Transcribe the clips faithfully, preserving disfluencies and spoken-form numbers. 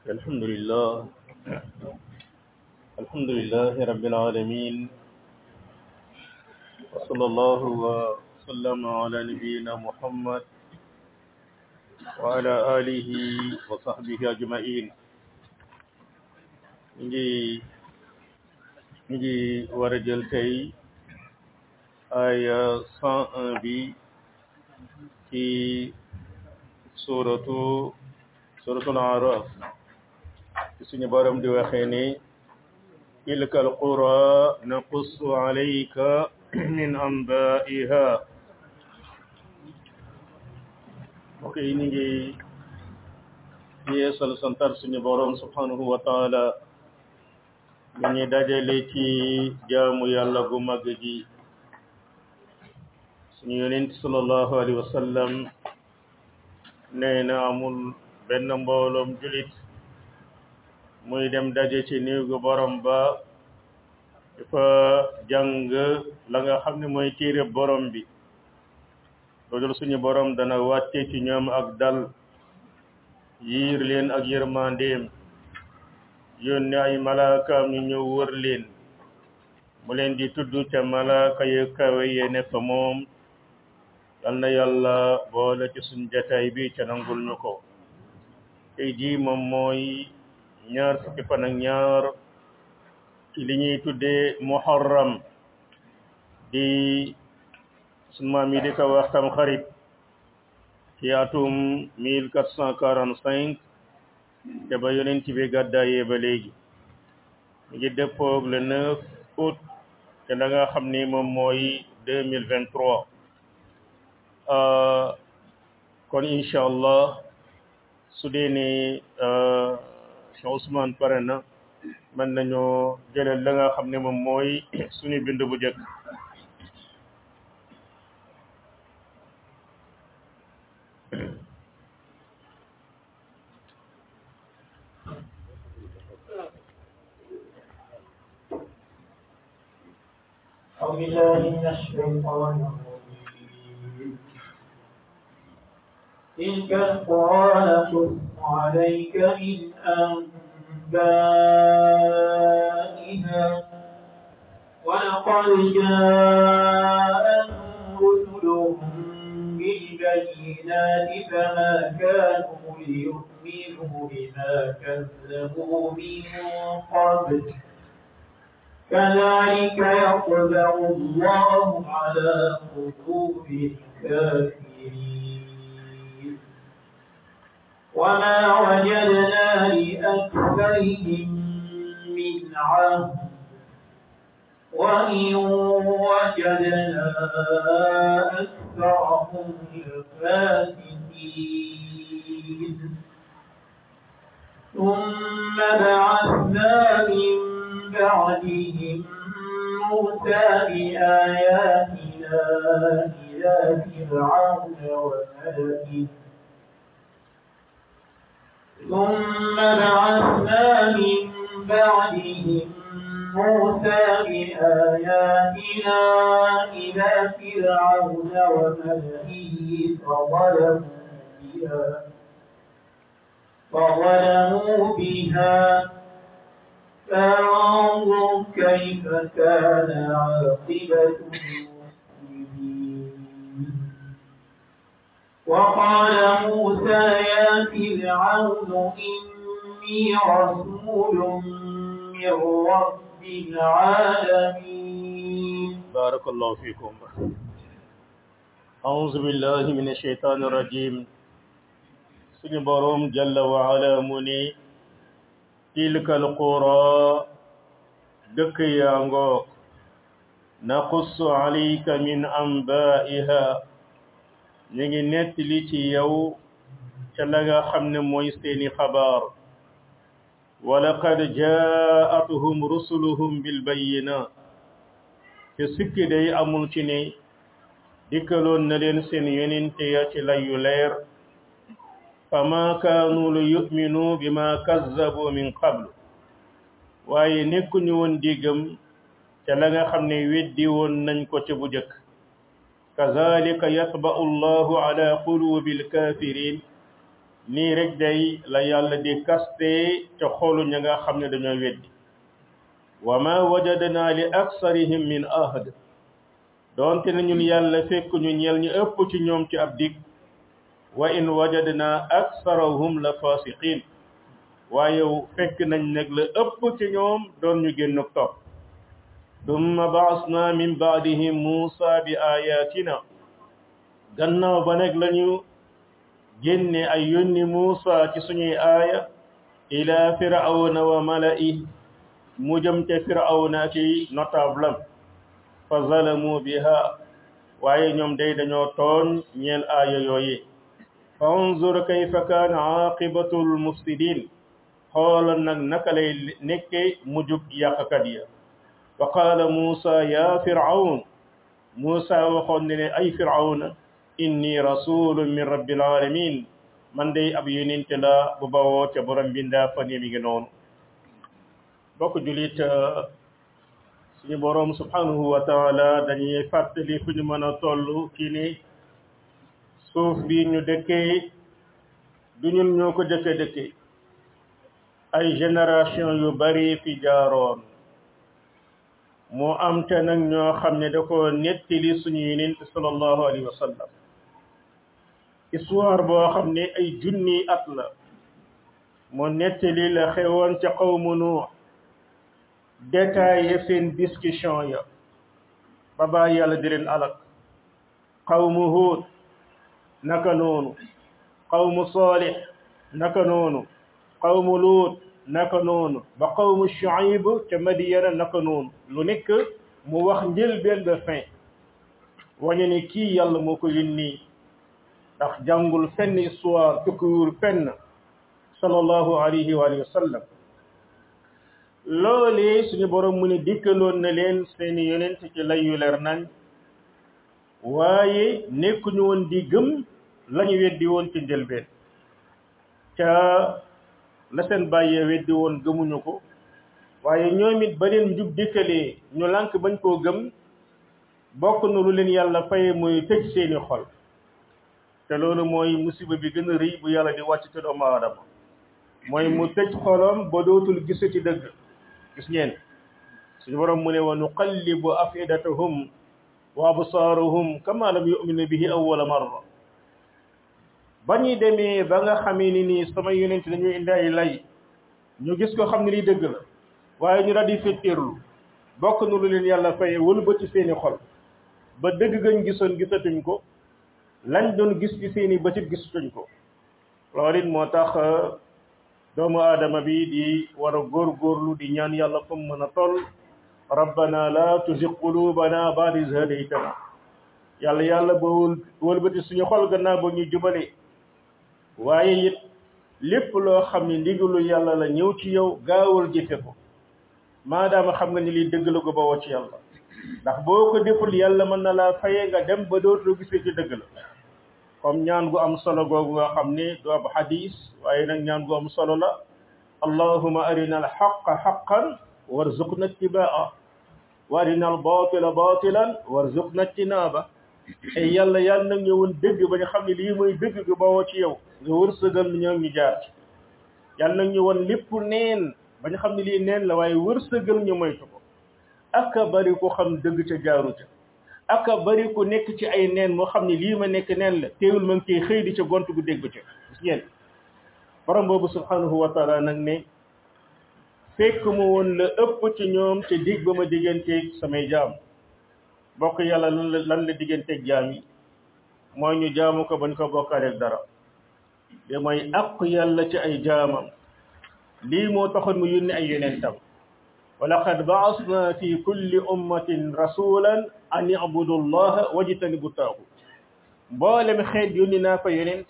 الحمد لله الحمد لله رب العالمين وصلى الله وسلم على نبينا محمد وعلى آله وصحبه أجمعين نجي نجي ورجل تي آية cent un bi في سورة سورة الأعراف suñu borom di waxee ni tilka alqura naqussu alayka min anba'iha ok ñu ngi yeesal santar suñu borom subhanahu wa taala ñu ngi dajale ci jaamu yàlla gu mag gi suñu yonent sallallahu alayhi wa sallam nee na amul benn mbooloom julit muy dem daje ci néegu borom ba dafa jàng la nga xam ne mooy téere borom bi loolu suñu borom dana wàcce ci ñoom ak dal yiir leen ak yërmandeem yónni ay malaakaam ñu ñëw wër leen mu leen di tudd ca malaaka yu kawe ye ne fa moom yal na yàlla boole ci suñ jataay bi ca nangul ñu ko tey jii moom mooy ñaar fukki fan ak ñaar ci li ñuy tuddee muharram di sunu maam yi di ko wax tam xarit ci atum mille quatre cent quarante cinq te ba yonent bi gàddaayee ba léegi mu ngi dëppoog le neuf août te la nga xam ni moom mooy deux mille vingt trois kon incha allah su dee ni Cheikh Ousmane pare na mën nañoo jëlal la nga xam ne moom mooy suñu bind bu jëkk أعوذ بالله من الشيطان الرجيم تلك القرى نقص عليك من أنبائها ولقد جاءتهم رسلهم بالبينات فما كانوا ليؤمنوا بما كذبوا من قبل كذلك يطبع الله على قلوب الكافرين وما وجدنا لأكثرهم من عهد وإن وجدنا أكثرهم لفاسقين ثم بعثنا من بعدهم موسى بآياتنا إلى فرعون وملئه ثم بعثنا من بعدهم موسى بآياتنا إلى فرعون وملئه فظلموا بها فظلموا بها فانظر كيف كان عاقبة المفسدين وقال موسى يا فرعون إني رسول من رب العالمين بارك الله فيكم أعوذ بالله من الشيطان الرجيم suñu borom jalla wa ala mu ni tilka alqura dëkk yaa ngoog naqussu alayka min anba'iha ñu ngi nettali ci yow ca la nga xam ne mooy seeni xabaar wa laqad jaa'atuhum rusuluhum bil bayyinat te sikki day amul ci ne dikkaloon na leen seen yonente ya ci layu leer fama kaanu li yu'minu bima kazzabu min qablu waaye nekkuñu woon diggam ca la nga xam ne weddi woon nañ ko ca bu jëkk kazalika yatba'u allahu ala qulubil kafirin nii rek day la yàlla di kaste ca xoolu ña nga xam ne dañoo weddi wa ma wajadna li aksarihim min ahad doonte na ñun yàlla fekk ñu ñeel ñu ëpp ci ñoom ci ab dig wa in wajadna aksarahum la fasiqin waaye fekk nañ nag la ëpp ci ñoom doon ñu génn topp dumma baasna min baadihim muusa bi ayatina gannaaw ba nag lañu génne ay yónni muusa ci suñuy aaya ila firawna wa mala'i mu jëm te firawna ci notable am fa zalamu biha waaye ñoom day dañoo tooñ ñeel aaya yooyi fanzur kayfa kaana aqibatul mufsidin xoolal nag naka lay nekke mujub yàqkat ya wa qaala muusa ya firawn muusa waxoon ne ne ay firawna inni rasulun min rabbil alamin man day ab yonente la bu bawoo ca borom bindaa fan mi ngi noonu bokk julit suñu borom subhanahu wa taala dañuy fàttali fu ñu mën a toll ci ni suuf bi ñu dëkkee du ñun ñoo ko dëkke dëkke ay génération yu bari fi jaaroon moo am te nag ñoo xam ne da ko nettali suñu yonent sallallahu alayhi wa sallam histoire boo xam ne ay junni at la moo nettali la xewoon ca qawmu Nuux détaillé seen discussion ya ba baa yàlla di leen alak qawmu Huud naka noonu qawmu Saalih naka noonu qawmu Luut naka noonu ba qawmu Shuayb ca Madiyana naka noonu lu nekk mu wax njëlbeen ba fin wañe ni kii yàlla moo ko yónni ndax jàngul fenn histoire tukkiwul fenn sallallahu alayhi wa sallam loolee suñu borom mu ne dikkaloon na leen seeni yonent ci lay yu leer nañ waaye nekkuñu woon di gëm lañu weddi woon ci njëlbeen ca la seen bàyyee weddi woon gëmuñu ko waaye ñoom it ba leen njub dikkalee ñu lànk bañ koo gëm bokk na lu leen yàlla faye muy tëj seeni xol te loolu mooy musiba bi gën a rëy bu yàlla di wàcc ci doomu aadama mooy mu tëj xolam ba dootul gisati dëgg gis ngeen suñu borom mu ne wa nuqallibu afidatahum wa absaarahum kama lam yu'minu bihi awwala marra ba ñuy demee ba nga xamee ni nii sama yonent dañuy indi ay lay ñu gis ko xam ne lii dëgg la waaye ñu daal di fetteerlu bokk na lu leen yàlla faye wëlbati seeni xol ba dëgg gañ gisoon gisatuñ ko lañ doon gis ci seeni bëtit gisatuñ ko loolu it moo tax doomu aadama bi di war a góorgóorlu di ñaan yàlla fa mu mën a toll rabbana la tuzigh qulubana ba'da idh hadaytana yàlla yàlla ba wëlbati suñu xol gannaaw ba ñu jubale waaye it lépp loo xam ne ndigalu yàlla la ñëw ci yow gaawal jëfe ko maadaama xam nga ni lii dëgg la ko bawoo ci yàlla ndax boo ko deful yàlla mën na laa faye nga dem ba dootoo gisee ci dëgg la comme ñaan gu am solo googu nga xam ne du ab hadis waaye nag ñaan gu am solo la allahumma arina al haqqa haqqan warzuqna ittibaa wa arina al batila batilan warzuqna ijtinaba ay yàlla yàlla nag ñëwoon dëgg ba ñu xam ne lii mooy dëgg gu bawoo ci yow nga wërsëgal ñoo ñu jaar ci yàlla nag ñu woon lépp neen ba ñu xam ne lii neen la waaye wërsëgal ñu moytu ko aka bari ko xam dëgg ca jaaru ca aka bari ko nekk ci ay neen moo xam ne lii ma nekk neen la teewul ma ngi ciy xëy di ca gont gu dégg ca gis ngeen borom boobu subhanahu wa taala nag ne fekk mu woon la ëpp ci ñoom te dig ba ma digganteeg samay jaam bokk yàlla lan la lan la digganteeg jaam yi mooy ñu jaamu ko bañ ko bokkaaleeg dara de mooy àq yàlla ci ay jaamam lii moo taxoon mu yónni ay yonentam wa laqad ba'asna fi kulli ummatin rasulan an i'budu allaha wajtanibu taaxut mboolem xeet yónni naa fa yonent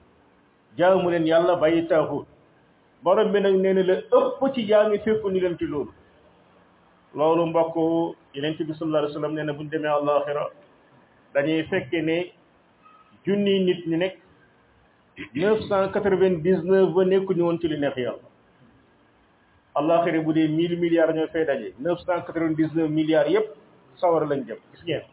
jaamu leen yàlla bàyyi taaxut borom bi nag nee na la ëpp ci jaam yi fekku ñu leen ci loolu loolu mbokk yonent bi sallallahu alayhi wa sallam nee na buñ demee àllaaxira dañuy fekke ne junni nit ñu nekk neuf cent quatre-vingt-dix-neuf ba nekkuñu woon ci li neex yàlla àllaaxira bu dee mille milliards ñoo fay daje neuf cent quatre-vingt-dix-neuf milliards yëpp sawar lañ jëm gis ngeen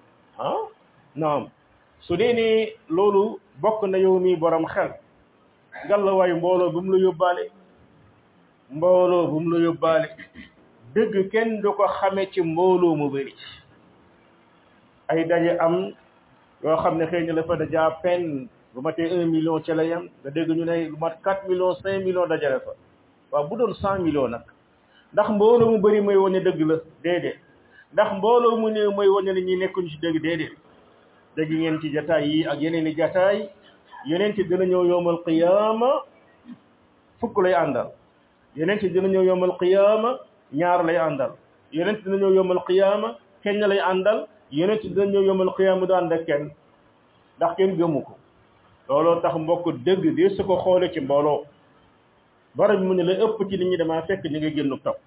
ah naam su dee ne loolu bokk na yow mii borom xel ngalla waay mbooloo bu mu la yóbbaale mbooloo bu mu la yóbbaale dëgg kenn du ko xame ci mbooloo mu bëri ay daje am yoo xam ne xëy na la fa daja peine bu matee un million ca la yam nga dégg ñu ne lu mat quatre millions cinq millions dajale fa waaw bu doon cent millions nag ndax mbooloo mu bëri mooy wane dëgg la déedéet ndax mbooloo mu néew mooy wane ne ñi nekkuñ ci dëgg déedéet dégg ngeen ci jataay yi ak yeneen i jataay yeneen ci dina ñëw yowmal qiyaama fukk lay àndal yeneen ci dina ñëw yowmal qiyaama ñaar lay àndal yeneen ci dina ñëw yowmal qiyaama kenn lay àndal yeneen ci dina ñëw yowmal qiyaama du ànd ak kenn ndax kenn gëmu ko looloo tax mbokk dëgg di su ko xoole ci mbooloo borom bi mu ne la ëpp ci nit ñi damaa fekk ñi nga génn topp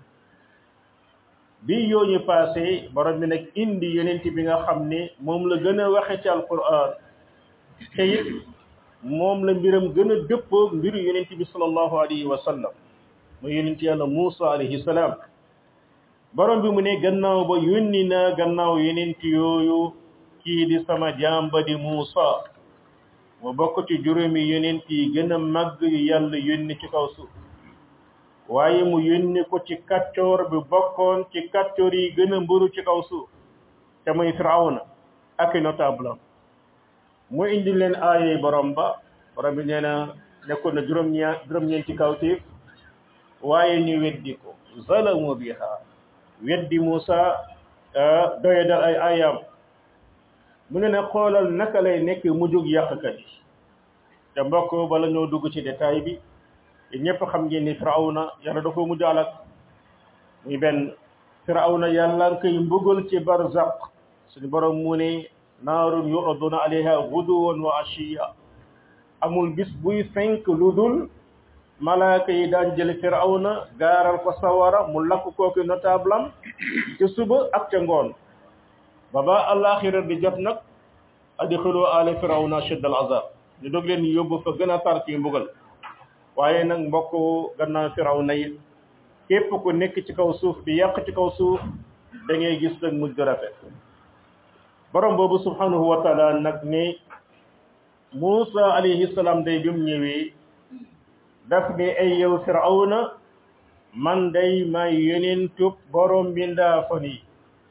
bi yooyu passé borom bi nag indi yonent bi nga xam ne moom la gën a waxe ci alquran te it moom la mbiram gën a dëppoo mbiru yonent bi sallallahu alayhi wa sallam mu yonent yàlla Muusa alayhi salaam borom bi mu ne gannaaw ba yónni naa gannaaw yonent yooyu kii di sama jàmba di Muusa mu bokk ci juróomi yonent yi gën a màgg yu yàlla yónni ci kaw suuf waaye mu yónni ko ci kàccoor bi bokkoon ci kàccoor yi gën a mburu ci kaw suuf te muy Firawna ak notable am mu indi leen aayey borom ba borom bi nee na nekkoon na juróom-ñaar juróom-ñeenti kawtéef waaye ñu weddi ko zalamu biha weddi Muusa doye dal ay ayam mu ne ne xoolal naka lay nekk mujjug yàqkat yi te mbokk bala ñoo dugg ci détail bi ñëpp xam ngeen ni Firawna yàlla da ko mujj alak muy benn Firawna yàlla nga koy mbugal ci barzaq suñu borom mu ne naarun yuraduna alayha guduwan wa ashiya amul bis buy fenk lu dul malaaka yi daan jël Firawna gaaral ko sawara mu lakk kooku notable am ci suba ak ca ngoon baba alaxira di jot nag adxilu ala Firawna ashadda al azab ñu dog leen yóbbu fa gën a tar ci mbugal waaye nag mbokk gannaaw Firawna yi képp ku nekk ci kaw suuf di yàq ci kaw suuf da ngay gis nag mujj rafet borom boobu subhanahu wa taala nag ne Muusa alayhi salaam day bi mu ñëwee daf ne ay yow Firawna man day may yonentub borom bi ndaafan yi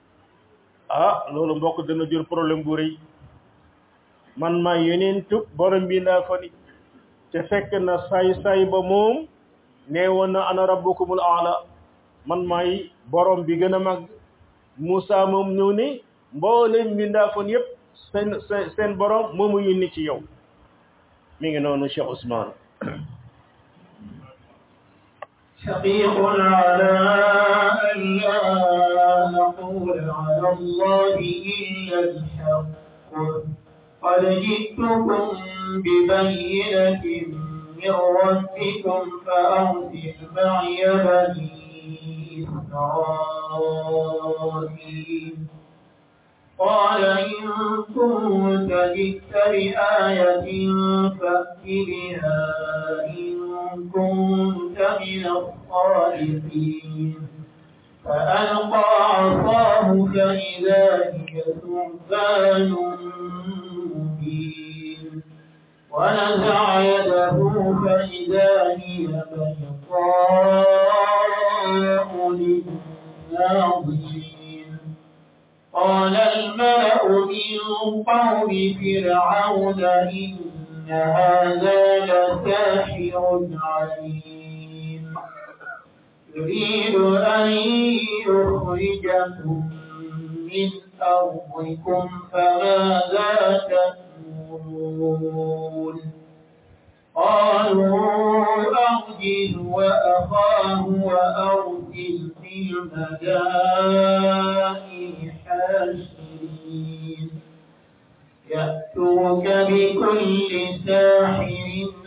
ah loolu mbokk dana jël problème bu rëy man may yonentub borom bi ndaafan yi te fekk na saay saay ba moom nee woon na ana rabbukumul aala man may borom bi gën a mag Muusa moom ñëw ne mboolem mbindaafoon yëpp seen seen seen borom moomu yónni ci yow mi ngi noonu Cheikh Ousmane شقيق على أن لا نقول على الله إلا الحق قد جئتكم ببينة من ربكم فأرسل معي بني إسرائيل قال إن كنت جئت بآية فأت بها إن كنت من الصادقين فألقى عصاه فإذا هي ثعبان مبين ونزع يده فإذا هي بيضاء للناظرين قال الملأ من قوم فرعون إن هذا لساحر عليم يريد أن يخرجكم من أرضكم فماذا تأمرون قالوا أرجه وأخاه وأرسل في المدائن حاشرين يأتوك بكل ساحر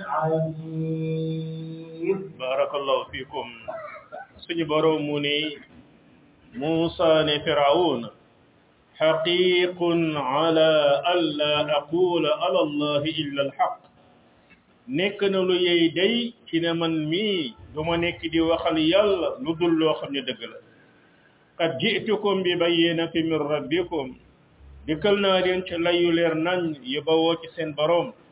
عليم بارك الله فيكم suñu borom mu ne Muusa ne Firawun xaqiqun ala alla aqula ala allahi illa alxaq nekk na lu yey day ci ne man mii duma nekk di waxal yàlla lu dul loo xam ne dëgg la qad ji'tukum bi bayyinatin min rabbikum dikkal naa leen ci layu leer nañ yu bawoo ci seen borom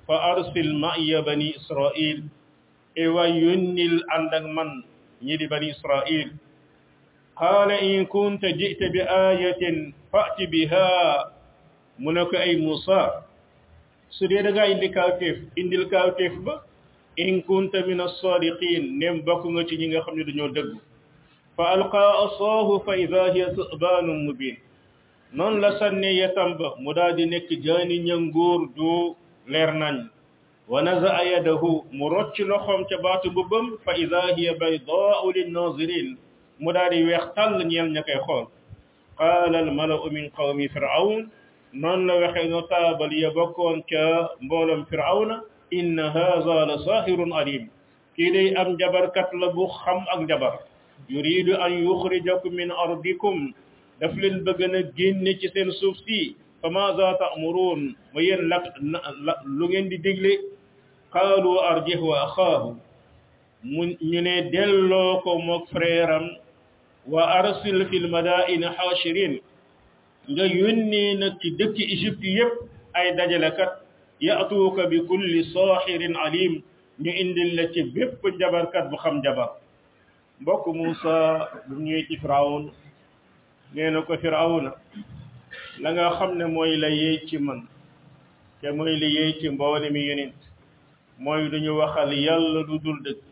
fa arsil ma'iya bani israil e wa yónnil ànd ak man ñi di bani israil qaala in kunta ji'ta bi ayatin fa'ti biha mu ne ko ay Muusa su dee da ngaa indi kawteef indil kawteef ba in kunta min as-sadiqin nem bokk nga ci ñi nga xam ne dañoo dëgg fa alqa asaahu fa ida hiya thu'banun mubin noonu la sànne yetam ba mu daal di nekk jaani ñangoor du leer nañ wa nazaa yadahu mu rocc loxoom ca baatu mbubbam fa ida hiya baydaau linnazirin mu daal di weex tàll ñeel ña koy xool qaala al malau min qawmi firawn noonu la waxee notable ya bokkoon ca mbooloom firawna inna haza la sahirun alim kii day am njabarkat la bu xam ak njabar yuridu an yuxrijakum min ardikum daf leen bëgg na génne ci seen suuf si fa maza ta'murun ma yéen lak lu ngeen di digle qaalu arjih wa axaahu mu ñu ne delloo ko mook frère am wa arsil fil madaini haashirin nga yónnee nag ci dëkki Égypte yépp ay dajalekat yaatuuka bi kulli saaxirin alim ñu indil la ci bépp njabarkat bu xam njabar mbokk Muusa bu ñëwee ci Firawun nee na ko Firawuna la nga xam ne mooy la yéey ci man te mooy la yéey ci mboole mi yonent mooy duñu waxal yàlla du dul dëgg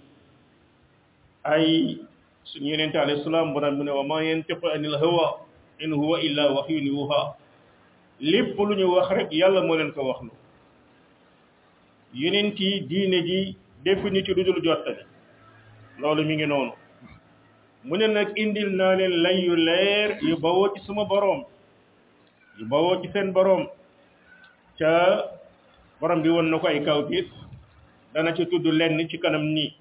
ay suñu yonent alayhi salaam borom bi ne wa ma yantiqu anil hawa in huwa illa wahyun yuha lépp lu ñu wax rek yàlla moo leen ko wax lu yonent yi diine ji defu ni ci lu dul jottali loolu mi ngi noonu mu ne nag indil naa leen lay yu leer yu bawoo ci suma boroom yu bawoo ci seen boroom ca borom bi won na ko ay kawtiit dana ci tudd lenn ci kanam nii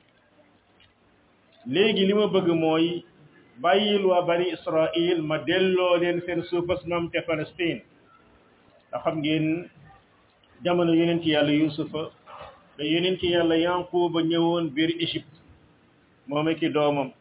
léegi li ma bëgg mooy bàyyil waa bani Israil ma delloo leen seen suufas maam te Palestine nga xam ngeen jamono yonent yàlla Yuusufa te yonent yàlla Yanquba ñëwoon biir Égypte moom ak i doomam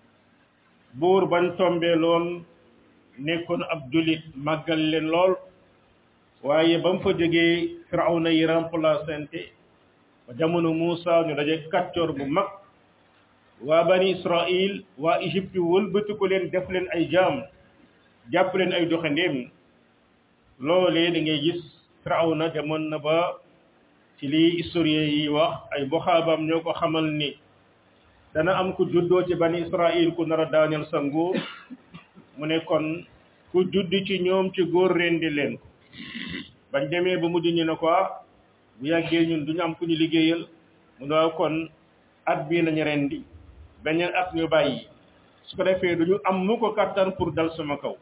buur bañ tombee loon nekkoon ab julit màggal leen lool waaye ba mu fa jógee Firawna yi remplaçante ba jamono Muusa ñu daje kàccoor bu mag waa bani Israil waa Égypte wëlbati ko leen def leen ay jaam jàpp leen ay doxandéem loolee da ngay gis Firawna demoon na ba ci lii historien yi wax ay boxaabam ñoo ko xamal ni dana am ku juddoo ci bani Israil ku nar a daaneel sa nguur mu ne kon ku judd ci ñoom ci góor rendi leen ko bañ demee ba mujj ñu ne ko bu yàggee ñun duñu am ku ñu liggéeyal mu ne kon at bii nañu rendi beneen at ñu bàyyi su ko defee duñu am mu ko kattan pour dal sama kaw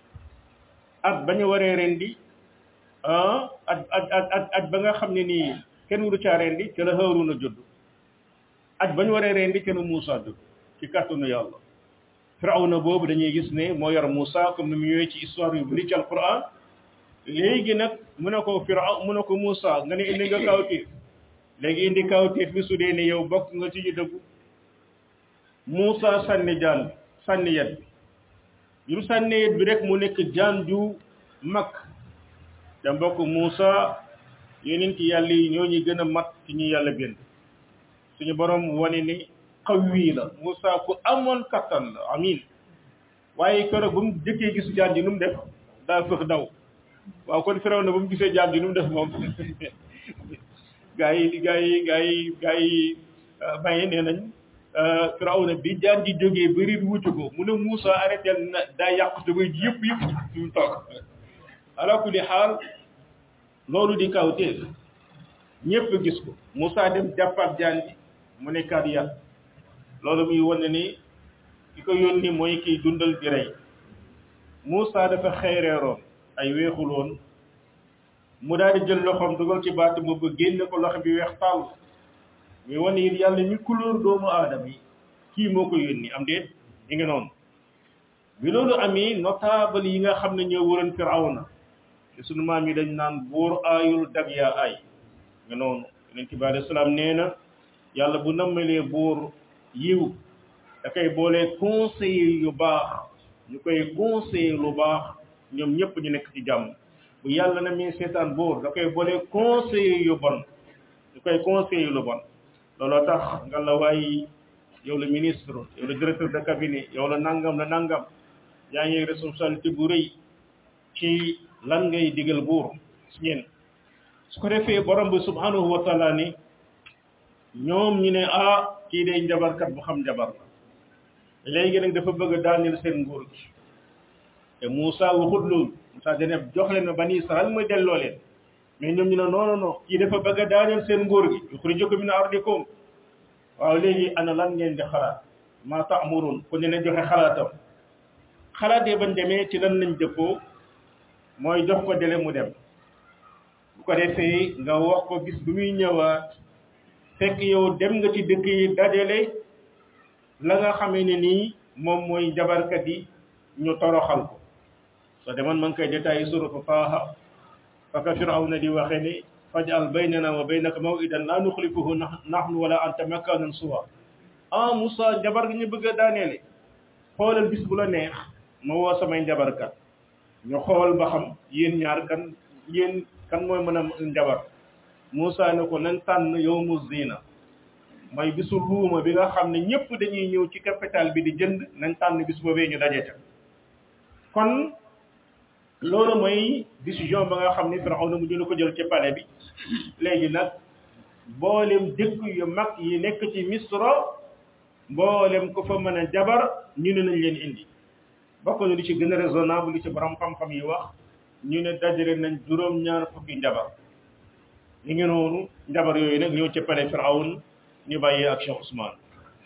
at ba ñu waree rendi ah at at at at ba nga xam ne nii kenn wuru caa rendi te la Haaruna judd at ba ñu waree rendi kenn Muusa judd ci kàttanu yàlla Firawna boobu dañuy gis ne moo yor Muusa comme ni mu ñëwee ci histoire yu bari ci Alquran léegi nag mu ne ko Firaw mu ne ko Muusa nga ne indi nga kawtéef léegi indi kawtéef bi su dee ne yow bokk nga ci ñu dëggu Muusa sànni jaan sànni yet bi yu sànni yet bi rek mu nekk jaan ju mag te mbokk Muusa yonent yàlla yi ñoo ñu gën a mat ci ñu yàlla bind suñu borom wane ni xawwi la Muusa ku amoon kattan la amin waaye keroog ba mu jëkkee gis jaan ji nu mu def daa fëx daw waaw kon Firawna ba mu gisee jaan ji nu mu def moom gaa yi gaa yi gaa yi gaa yi maye nee nañ Firawna bi jaan ji jógee bëri wutu ko mu ne Muusa arrêté na daa yàq jógoy ji yëpp yëpp fi mu toog ala kulli xaal loolu di kawteef ñëpp gis ko Muusa dem jàppaat jaan ji mu nekkaat yàq loolu muy wane ni ki ko yónni mooy kiy dundal di rey Muusa dafa xeereeroon ay weexuloon mu daal di jël loxoom dugal ci baatu boobu génne ko loxo bi weex tàll muy wane it yàlla mi couleur doomu aadama yi kii moo ko yónni am déet di nga noonu bi loolu amee notable yi nga xam ne ñoo wëroon Firawna te sunu maam yi dañ naan buur aayul dag yaa ay nga noonu yonent bi alayhi salaam nee na yàlla bu nammalee buur yiw da koy boolee conseiller yu baax ñu koy conseiller lu baax ñoom ñëpp ñu nekk ci jàmm bu yàlla na mi seetaan buur da koy boolee conseiller yu bon ñu koy conseiller lu bon looloo tax nga la waay yow la ministre yow la directeur de cabinet yow la nangam la nangam yaa ngi responsabilité bu rëy ci lan ngay digal buur si ñeen su ko defee borom bi subhanahu wa taala ni ñoom ñu ne ah kii day njabarkat bu xam njabar la léegi nag dafa bëgg a daaneel seen nguur gi te Moussa waxut loolu Moussa dane jox leen ma bani Israël mooy delloo leen mais ñoom ñu ne non non non kii dafa bëgg a daaneel seen nguur gi yukhrijukum min ardikum waaw léegi ana lan ngeen di xalaat ma ta'murun ku ne ne joxe xalaatam xalaatee bañ demee ci lan lañ dëppoo mooy jox ko dele mu dem bu ko defee nga wax ko bis bu muy ñëwaat fekk yow dem nga ci dëkk yi dajale la nga xamee ne nii moom mooy jabarkat yi ñu toroxal ko soo demoon ma ngi koy détaillé suratu Taaha faka Firawna di waxe ni faj'al baynana wa baynaka maw'idan la nukhlifuhu nahnu wala anta makanan suwa ah Moussa jabar gi ñu bëgg a daaneele xoolal bis bu la neex ma woo samay njabarkat ñu xool ba xam yéen ñaar kan yéen kan mooy mën a njabar Moussa ne ko nan tànn yawmu zina mooy bisu luuma bi nga xam ne ñëpp dañuy ñëw ci capital bi di jënd nañ tànn bis boobee ñu daje ca kon loolu mooy décision ba nga xam ne Firawna mu jël ko jël ci palais bi léegi nag mboolem dëkk yu mag yi nekk ci Misra mboolem ko fa mën a jabar ñu ne nañ leen indi bokk na li ci gën a raisonnable li ci borom xam-xam yi wax ñu ne dajale nañ juróom-ñaar fukki njabar ñu ngi noonu njabar yooyu nag ñëw ci palais Firawna ñu bàyyee ak Cheikh Ousmane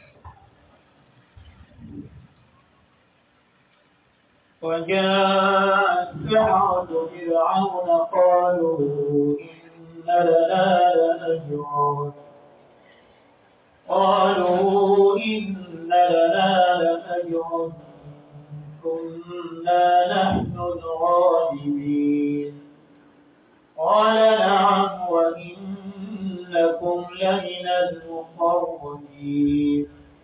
وجاء السحرة فرعون قالوا إن لنا لأجرا قالوا إن لنا لأجرا كنا نحن الغالبين قال نعم وإنكم لمن المقربين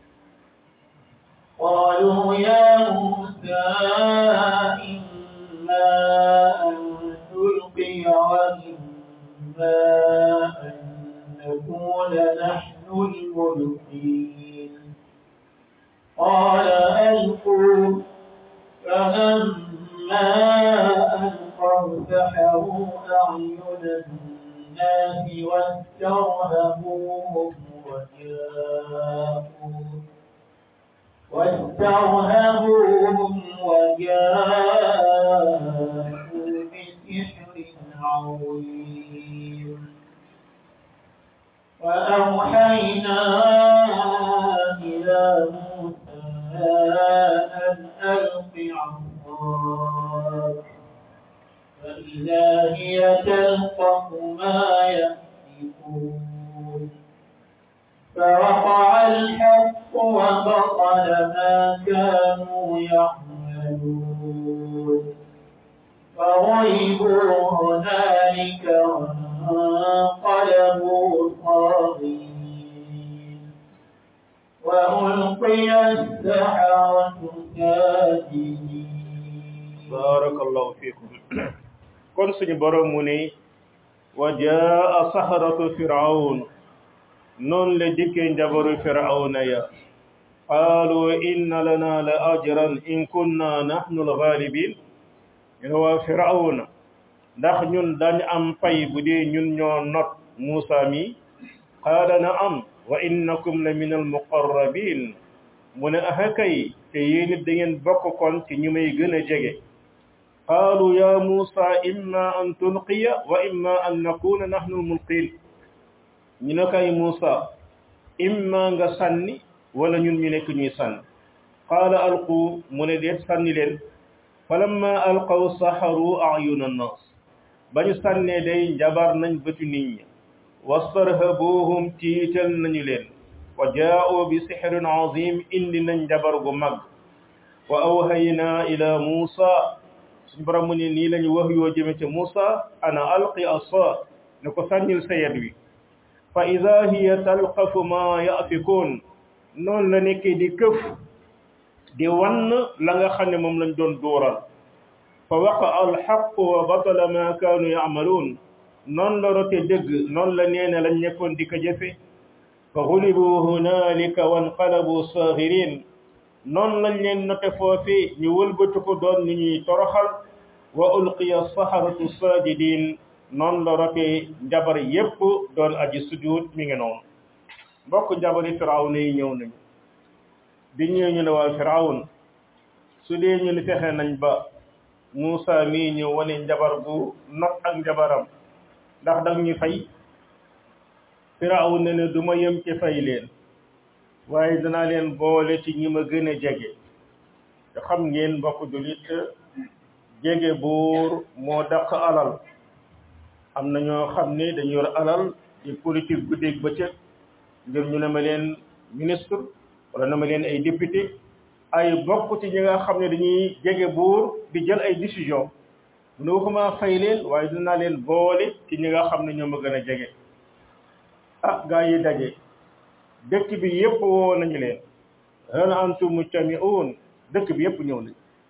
قالوا يا موسى إما أن تلقي وإما أن نكون نحن الملقين قال ألقوا فلما ألقوا سحروا أعين الناس واسترهبوهم وجاءوا واسترهبوهم وجاءوا بسحر عظيم وأوحينا إلى موسى أن ألق عصاك فإذا هي تلقف ما يأفكون فوقع الحق وبطل ما كانوا يعملون فغلبوا هنالك وانقلبوا صاغرين وألقي السحرة ساجدين بارك الله فيكم kon suñu borom mu ne wa jaa saharatu fir'aun noonu la dikkee njabaru firawna ya qaalu inna lana la ajran in kunna nahnu al-ghalibin ñu ne waa firawna ndax ñun dañ am pay bu dee ñun ñoo not Muusa mi qaala na'am wa innakum la min al-muqarrabin mu ne aha kay te yéen it da ngeen bokk kon ci ñu may gën a jege qaalu ya Muusa imma an tulqiya wa imma an nakuna nahnu al-mulqin ñu ne kay Moussa imma nga sànni wala ñun ñu nekk ñuy sànni qaala alqu mu ne deet sànni leen falamma alqaw saharu ayuna nnas ba ñu sànnee day njabar nañ bëtu nit ñi wastarhabuhum tiital nañu leen wa jaa'u bi sihrin azim indi nañ njabar gu mag wa awhayna ila Moussa suñu borom mu ne nii lañu wax yoo jëme ca Moussa ana alqi asa ne ko sànnil sa yet wi fa ida hiya talqafu ma yafikun noonu la nekkee di këf di wann la nga xam ne moom lañ doon dóoral fa waqa alxaq wa batala ma kaanu yacmaluun noonu la rote dëgg noonu la nee na lañ nekkoon di ko jëfe fa xulibu hunalika wanqalabu saxirin noonu lañ leen note foofi ñu wëlbatu ko doon ni ñuy toroxal wa ulqiya saharatu sajidin noonu la rote njabar yépp doon aji sujud mi ngi noonu mbokk njabari firawna yi ñëw nañu bi ñëw ñu ne waa firawun su dee ñu ni fexe nañ ba Muusa mii ñu wane njabar bu not ak njabaram ndax dag ñu fay Firawun ne ne du ma yem ci fay leen waaye danaa leen boole ci ñi ma gën a jege te xam ngeen mbokk julit jege buur moo dàq alal am na ñoo xam ne dañu yor alal ci politique guddeeg bëccëg ngir ñu ne ma leen ministre wala na ma leen ay député ay bokk ci ñi nga xam ne dañuy jege buur di jël ay décision mu ne waxuma fay leen waaye dinaa leen boole ci ñi nga xam ne ñoo ma gën a jege ah gaa yi daje dëkk bi yépp woo nañu leen hal antum mujtami'un dëkk bi yépp ñëw nañ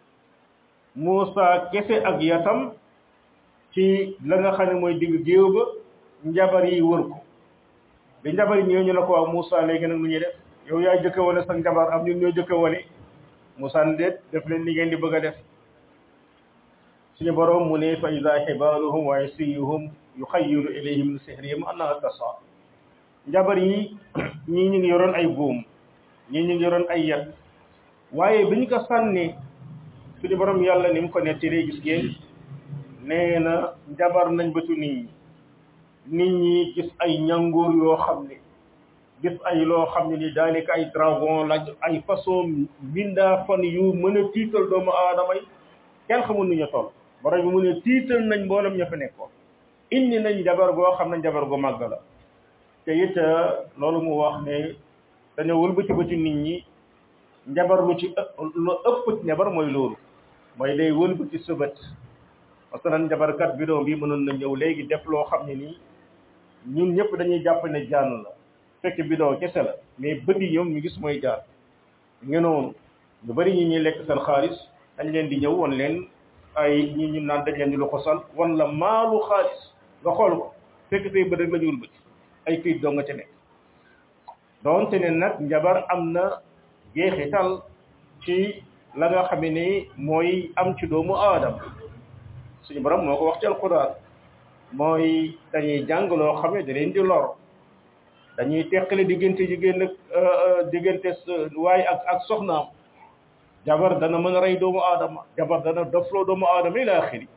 Muusa kese ak yatam ci la nga xam ne mooy digg géew ba njabar yi wër ko bi njabar yi ñëw ñu ne ko waaw Muusa léegi nag lu ñuy def yow yaay jëkk wane sa njabar am ñun ñoo jëkk wane Muusa ndeet def leen li ngeen di bëgg a def suñu borom mu ne fa iza xibaaluhum wa isiyuhum yuxayyilu ilayhim min sihrihim annaha tas'a njabar yi ñii ñu ngi yoroon ay buum ñii ñu ngi yoroon ay yat waaye bi ñu ko sànni suñu borom yàlla ni mu ko nettalee gis ngeen nee na njabar nañ bëtu nit ñi nit ñi gis ay ñangoor yoo xam ne gis ay loo xam ne ni daanaka ay dragon laaj ay façon mbindaa fan yu mën a tiital doomu aadama yi kenn xamul nu ñu toll borom bi mu ne tiital nañ mboolem ña fa nekkoon indi nañ njabar goo xam ne njabar gu màgg la te it loolu mu wax ne dañoo wëlbati ba ci nit ñi njabar lu ci lu ëpp ci njabar mooy loolu mooy day wëlbati sa bët parce que nan njabarkat bidon bi mënoon na ñëw léegi def loo xam ne nii ñun ñëpp dañuy jàpp ne jaan la fekk bidon kese la mais bët yi ñoom ñu gis mooy jaan nga noonu lu bari ñi ñuy lekk seen xaalis dañ leen di ñëw won leen ay ñi ñu naan dañ leen di lu ko sal wan la maalu xaalis nga xool ko fekk say bët rek la ñu wëlbati ay këyit doo nga ca nekk doonte ne nag njabar am na jeexital ci la nga xam ne mooy am ci doomu aadama suñu borom moo ko wax ci alquran mooy dañuy jàng loo xam ne da leen di lor dañuy teqale diggante jigéen ak diggante waaye ak ak soxnaam jabar dana mën a rey doomu aadama jabar dana dofloo doomu aadama ila axiri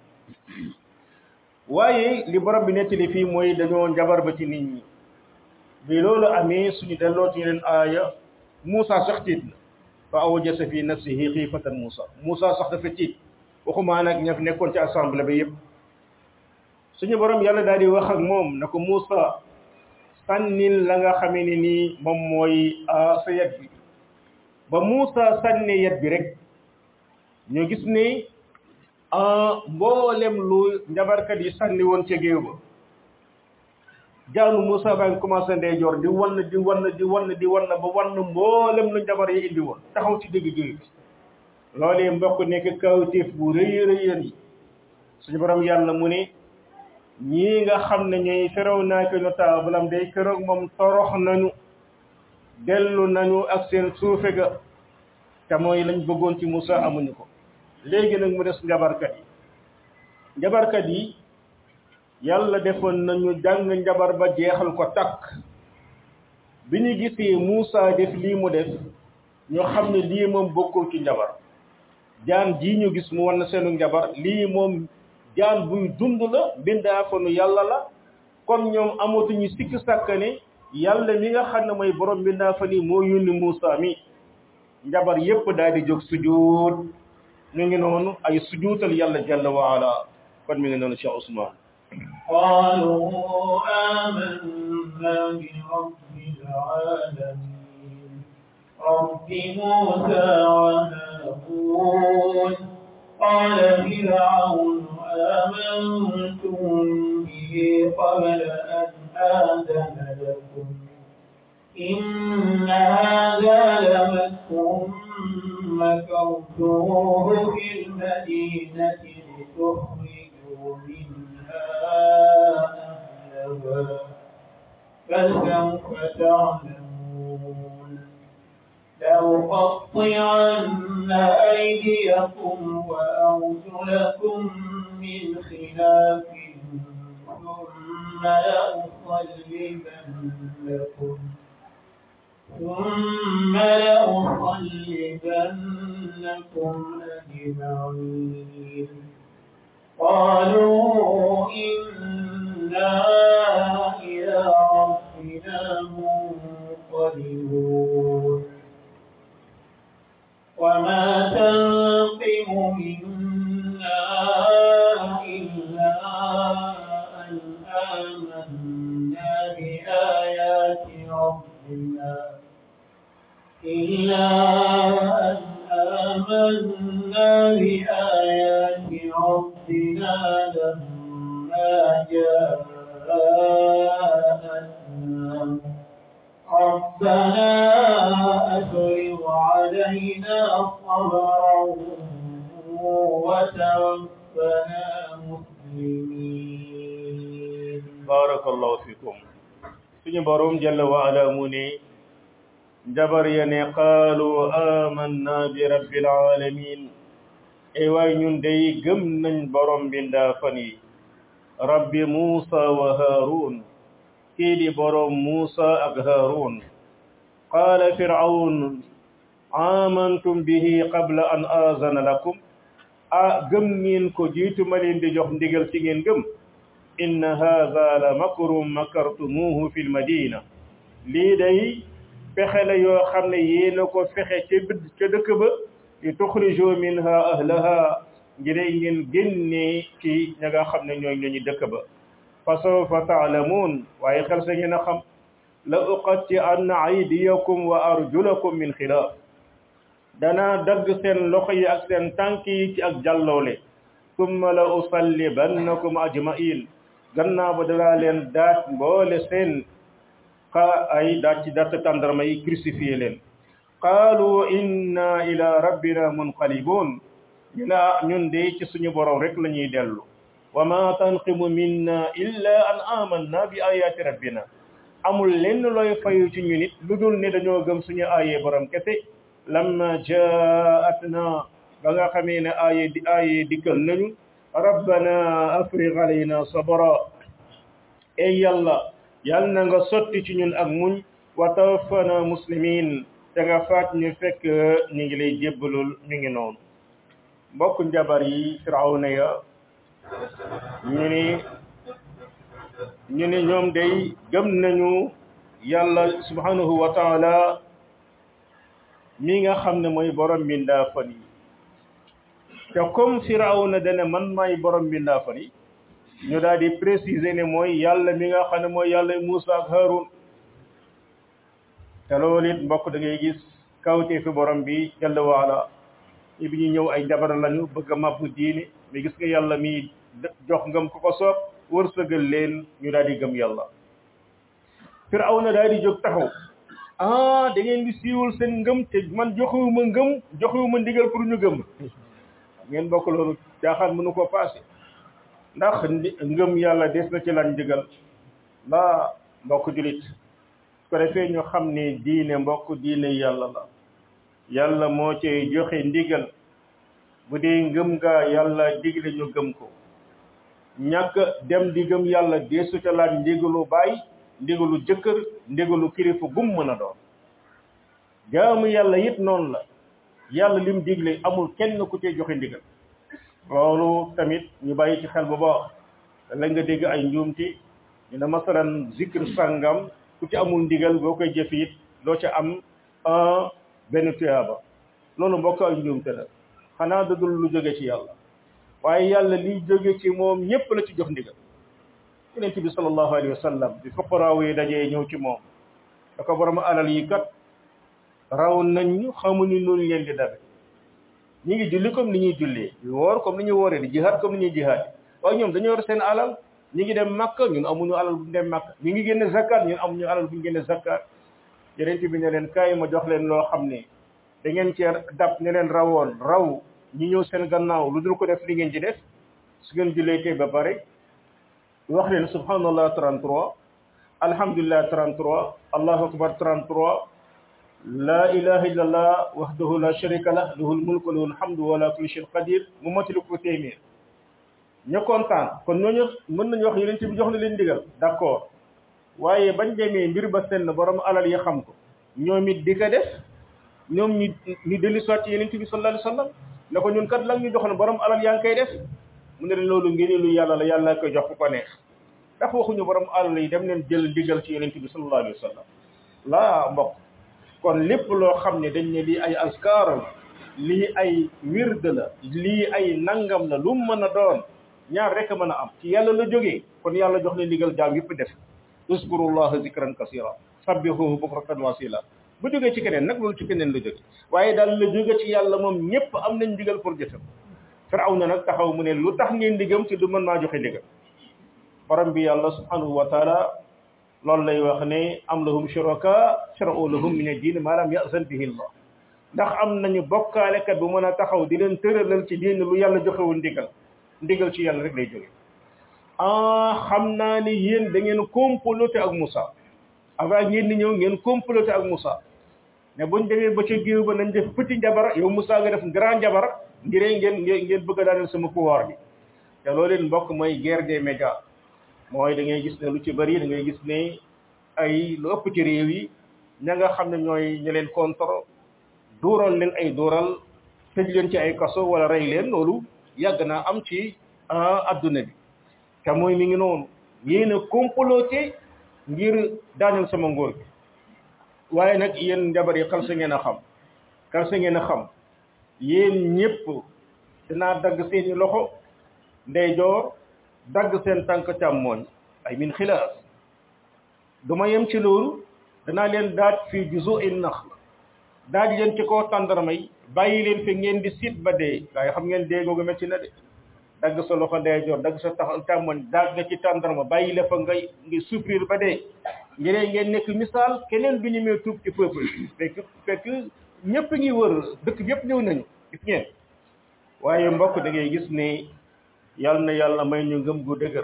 waaye li borom bi nettali fii mooy dañoo njabar ba ci nit ñi bi loolu amee suñu delloo ci leen aaya Muusa sax tiit na fa awjasa fi nafsihi xiifatan Muusa Muusa sax dafa tiit waxumaa nag ña nekkoon ci assemblée ba yëpp suñu borom yàlla daal di wax ak moom na ko Muusa sànnil la nga xamee ni nii moom mooy sa yet bi ba Muusa sànni yet bi rek ñu gis ne mboolem lu njabarkat yi sànni woon ca géew ba jaanu Muusa baa ngi commencé ndeyjoor di wan di wan di wan di wan ba wan mboolem lu njabar yi indi woon taxaw ci digg géew bi loolee mbokk nekk kawtéef bu rëy rëy yi suñu borom yàlla mu ne ñii nga xam ne ñooy feraw naa ko notable am day keroog moom torox nañu dellu nañu ak seen suufe ga te mooy lañ bëggoon ci Muusa amuñu ko léegi nag mu des njabarkat yi njabarkat yi yàlla defoon nañu jàng njabar ba jeexal ko takk bi ñu gisee Muusa def lii mu def ñoo xam ne lii moom bokkul ci njabar jaan ji ñu gis mu wan na seenu njabar lii moom jaan buy dund la bindaa fanu yàlla la kon ñoom amatuñu sikki sàkk ne yàlla mi nga xam ne mooy borom bindaa fa ni moo yónni Muusa mi njabar yépp daal di jóg sujuud mi ngi noonu ay sujuutal yàlla jalla wa ala kon mi ngi noonu Cheikh Ousmane قالوا آمنا برب العالمين رب موسى وهارون قال فرعون آمنتم به قبل أن آذن لكم إن هذا لمكر مكرتموه في المدينة لتخرجوا منها فسوف تعلمون لأقطعن أيديكم وأرجلكم من خلاف ثم لأصلبنكم ثم لأصلبنكم أجمعين قالوا إنا إلى ربنا منقلبون وما تنقم منا إلا أن آمنا بآيات ربنا إلا أن آمنا بآيات ربنا لما جاءتنا ربنا أفرغ علينا صبرا وتوفنا مسلمين بارك الله فيكم suñu borom jalla wa ala mu ne jabar ya ne qaalu amanna bi rabbil alamin e waay ñun day gëm nañ borom bi ndaa fan yi rabbi Musa wa Harun kii di borom Musa ak Harun qaala fir'aun amantum bihi qabla an azana lakum a gëm ngeen ko jiitu ma leen di jox ndigal ci ngeen gëm inna hadha la makrum makartumuhu fil madina lii day fexe la yoo xam ne yéena ko fexe ca bid ca dëkk ba li tuxriju minha ahlaha ngir ngeen génne ci ña nga xam ne ñooy ñooñu dëkk ba fa sawfa ta'lamun waaye xel sa ngeen a xam la uqatti anna aydiyakum wa arjulakum min xilaaf danaa dagg seen loxo yi ak seen tànk yi ci ak jàlloole summa la usallibannakum ajma'in gannaaw ba danaa leen daat mboole seen xa ay daat ci datt tàndarma yi crucifié leen qaalu inna ila rabbina munqalibun ñu ne ñun de ci suñu borom rek la ñuy dellu wa ma tanqimu minna illa an amanna bi ayati rabbina amul lenn looy fayu ci ñu nit lu dul ne dañoo gëm suñu aayee borom kese lamma jaatna ba nga xamee ne aaye di aaye dikkal nañu rabbana afrigh alayna sabra ey yàlla yal na nga sotti ci ñun ak muñ wa tawaffana muslimin te nga faat ñu fekk ñu ngi lay jébbalul ñu ngi noonu mbokk njabar yi firawna ya ñu ni ñu ni ñoom day gëm nañu yàlla subhanahu wa taala mi nga xam ne mooy borom mbindaafan yi te comme firawna dana man maay borom mbindaafan yi ñu daal di préciser ne mooy yàlla mi nga xam ne mooy yàlla Musa ak Harun te loolu it mbokk da ngay gis kawtee fi borom bi jalla waala bi ñu ñëw ay njabar lañu bëgg a mabbu diine mais gis nga yàlla mi jox ngëm ko ko soob wërsëgal leen ñu daal di gëm yàlla firawna daal di jóg taxaw ah da ngeen di siiwul seen ngëm te man joxewuma ngëm joxewuma ndigal pour ñu gëm ngeen bokk loolu jaaxaan mënu ko passé ndax ngëm yàlla des na ci lan ndigal la mbokk julit su ko defee ñu xam ne diine mbokk diine yàlla la yàlla moo cay joxe ndigal bu dee ngëm nga yàlla digle ñu gëm ko ñàkk dem di gëm yàlla deesu ca laaj ndigalu baay ndigalu jëkkër ndigalu kilifa gum mën a doon jaamu yàlla it noonu la yàlla lim digle amul kenn ku cee joxe ndigal loolu tamit ñu bàyyi ci xel bu baax la nga dégg ay njuumti ñu ne masalan zikr sangam ku ci amul ndigal boo koy jëf it doo ca am un benn tuyaaba loolu mbokk ay njuumte la xanaa dadul lu jóge ci yàlla waaye yàlla liy jóge ci moom ñépp la ci jox ndigal yonent bi sallallahu alayhi wa sallam bi fuqaraaw yi dajee ñëw ci moom da ko borom alal yi kat raw nañ ñu xamuñu noonu leen di dabe ñi ngi julli comme ni ñuy jullee di woor comme ni ñuy wooree di jihaad comme ni ñuy jihaad waaye ñoom dañoo yor seen alal ñi ngi dem Makka ñun amuñu alal bu ñu dem Makka ñi ngi génne zakat ñun amuñu alal bu ñu génne zakat yonent bi ne leen kaay ma jox leen loo xam ne da ngeen cee dab ne leen rawoon raw ñi ñëw seen gannaaw lu dul ko def li ngeen ci def su ngeen jullee tey ba pare wax leen subhanallah trente-trois alhamdulillah trente-trois allahu akbar trente-trois la ilaha illallah wahdahu la sharika lah lahul mulku lahul hamdu wa la kulli shay'in qadir mu mottali ko téeméer ñu kontaan kon ñooñu mën nañu wax yonent bi jox na leen ndigal d'accord waaye bañ demee mbir ba senn borom alal yi xam ko ñoom it di ko def ñoom ñu ñu dellu soit ci yonent bi sallallahu alayhi wasallam ne ko ñun kat lan ñu joxoon borom alal yaa ngi koy def mu ne leen loolu ngëneelu yàlla la yàlla koy jox ku ko neex dafa waxuñu borom alal yi dem leen jël ndigal ci yonent bi sallallahu alayhi wasallam laa mbokk kon lépp loo xam ne dañ ne lii ay askar la lii ay wird la lii ay nangam la lu mu mën a doon ñaar rek mën a am ci yàlla la jógee kon yàlla jox leen ndigal jaam yëpp def uskurullaha zikran kasira sabbihuhu bukratan wasila bu jógee ci keneen nag loolu ci keneen la jóge waaye daal la jóge ci yàlla moom ñëpp am nañ ndigal pour jëfam Firawna nag taxaw mu ne lu tax ngeen ndigam ci du mën maa joxe ndigal borom bi yàlla subhanahu wa taala loolu lay wax ne am lahum shuraka shara'u lahum min ad-din ma lam ya'zan bihi Allah ndax am nañu bokkaalekat bu mën a taxaw di leen tëralal ci diin lu yàlla joxewul ndigal ndigal ci yàlla rek lay jóge ah xam naa ni yéen da ngeen comploté ak Moussa avant ngeen di ñëw ngeen comploté ak Moussa ne buñ demee ba ca géew ba nañ def petit njabar yow Moussa nga def grand njabar ngiree ngeen ngeen bëgg a daaneel sama pouvoir bi te loolu leen mbokk mooy guerre des médias mooy da ngay gis ne lu ci bëri da ngay gis ne ay lu ëpp ci réew yi ña nga xam ne ñooy ña leen contre duural leen ay duural tëj leen ci ay kaso wala rey leen loolu yàgg naa am ci adduna bi te mooy mi ngi noonu yéen a comploté ngir daaneel sama nguur gi waaye nag yéen njabar yi xal sa ngeen a xam xal sa ngeen a xam yéen ñëpp dinaa dagg seeni loxo ndeyjoor dagg seen tànk càmmooñ ay min xilaas du ma yem ci loolu danaa leen daaj fii juzu'in naxl daaj leen ci kaw tàndarma yi bàyyi leen fi ngeen di siit ba dee waaye xam ngeen dee googu metti na de dagg sa loxo ndeyjoor dagg sa tax càmmooñ daaj nga ci tàndarma bàyyi la fa ngay ngay souffrir ba dee ngeen ngeen nekk misaal keneen du ñu mee tuub ci peuple fekk fekk ñëpp ngi wër dëkk bi yëpp ñëw nañu gis ngeen waaye mbokk da ngay gis ne yàlla na yàlla may ñu ngëm gu dëgër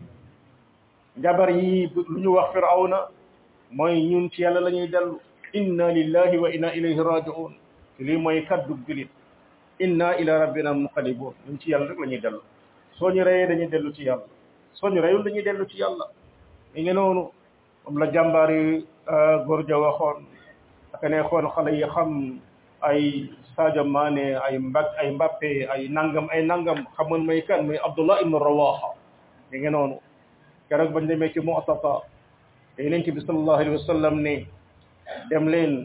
njabar yi lu ñu wax Firawna mooy ñun ci yàlla la ñuy dellu inna lillahi wa inna ilayhi raji'un lii mooy kaddu julit inna ila rabbina munqalibun ñun ci yàlla rek la ñuy dellu soo ñu reyee dañuy dellu ci yàlla soo ñu reyul dañuy dellu ci yàlla mi ngi noonu moom la jàmbaar yi góor ja waxoon aka ne xoon xale yi xam ay Sadio Mané ay mbak ay Mbappé ay nangam ay nangam xamal may kan muy Abdullah ibn Rawaha mi ngi noonu keroog bañ demee ci Mu'tata te Yonent bi sallallahu alayhi wa sallam ne dem leen